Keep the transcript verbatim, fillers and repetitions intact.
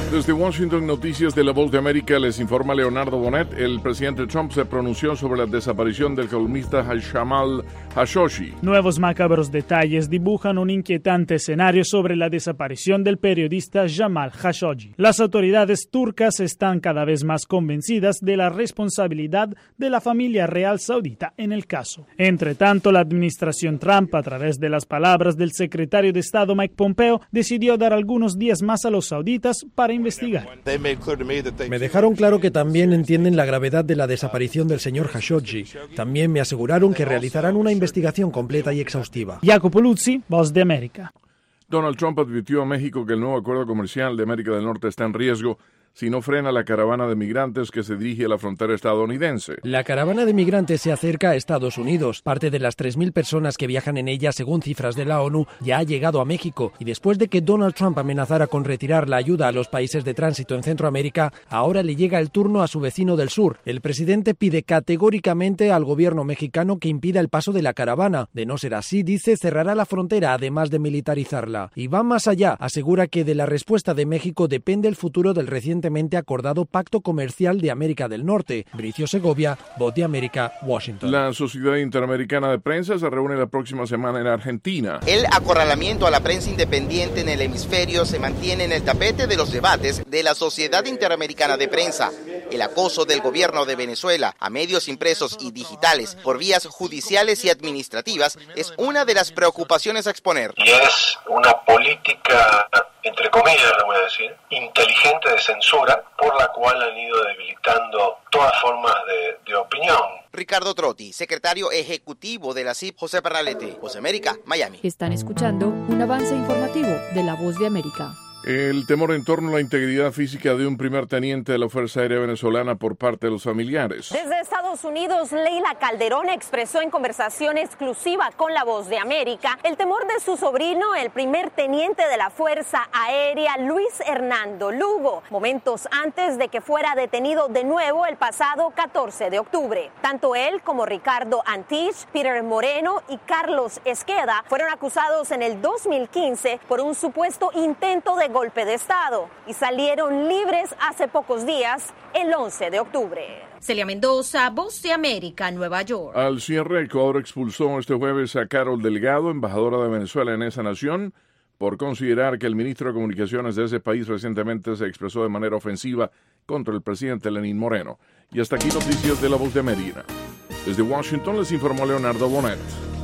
Desde Washington, Noticias de la Voz de América, les informa Leonardo Bonet. El presidente Trump se pronunció sobre la desaparición del columnista Jamal Khashoggi. Nuevos macabros detalles dibujan un inquietante escenario sobre la desaparición del periodista Jamal Khashoggi. Las autoridades turcas están cada vez más convencidas de la responsabilidad de la familia real saudita en el caso. Entre tanto, la administración Trump, a través de las palabras del secretario de Estado Mike Pompeo, decidió dar algunos días más a los sauditas para investigar. Me dejaron claro que también entienden la gravedad de la desaparición del señor Khashoggi. También me aseguraron que realizarán una investigación completa y exhaustiva. Jacopo Luzzi, Voz de América. Donald Trump advirtió a México que el nuevo acuerdo comercial de América del Norte está en riesgo si no frena la caravana de migrantes que se dirige a la frontera estadounidense. La caravana de migrantes se acerca a Estados Unidos. Parte de las tres mil personas que viajan en ella, según cifras de la ONU, ya ha llegado a México. Y después de que Donald Trump amenazara con retirar la ayuda a los países de tránsito en Centroamérica, ahora le llega el turno a su vecino del sur. El presidente pide categóricamente al gobierno mexicano que impida el paso de la caravana. De no ser así, dice, cerrará la frontera, además de militarizarla. Y va más allá. Asegura que de la respuesta de México depende el futuro del reciente acordado Pacto Comercial de América del Norte. Bricio Segovia, Voz de América, Washington. La Sociedad Interamericana de Prensa se reúne la próxima semana en Argentina. El acorralamiento a la prensa independiente en el hemisferio se mantiene en el tapete de los debates de la Sociedad Interamericana de Prensa. El acoso del gobierno de Venezuela a medios impresos y digitales por vías judiciales y administrativas es una de las preocupaciones a exponer. Y es una política, entre comillas, le voy a decir, inteligente de censura, por la cual han ido debilitando todas formas de, de opinión. Ricardo Trotti, secretario ejecutivo de la C I P José Pernalete, Voz de América, Miami. Están escuchando un avance informativo de la Voz de América. El temor en torno a la integridad física de un primer teniente de la Fuerza Aérea Venezolana por parte de los familiares. Desde Estados Unidos, Leila Calderón expresó en conversación exclusiva con La Voz de América el temor de su sobrino, el primer teniente de la Fuerza Aérea, Luis Hernando Lugo, momentos antes de que fuera detenido de nuevo el pasado catorce de octubre. Tanto él como Ricardo Antich, Peter Moreno y Carlos Esqueda fueron acusados en el dos mil quince por un supuesto intento de golpe de Estado y salieron libres hace pocos días, el once de octubre. Celia Mendoza, Voz de América, Nueva York. Al cierre, Ecuador expulsó este jueves a Carol Delgado, embajadora de Venezuela en esa nación, por considerar que el ministro de Comunicaciones de ese país recientemente se expresó de manera ofensiva contra el presidente Lenín Moreno. Y hasta aquí noticias de La Voz de América. Desde Washington les informó Leonardo Bonet.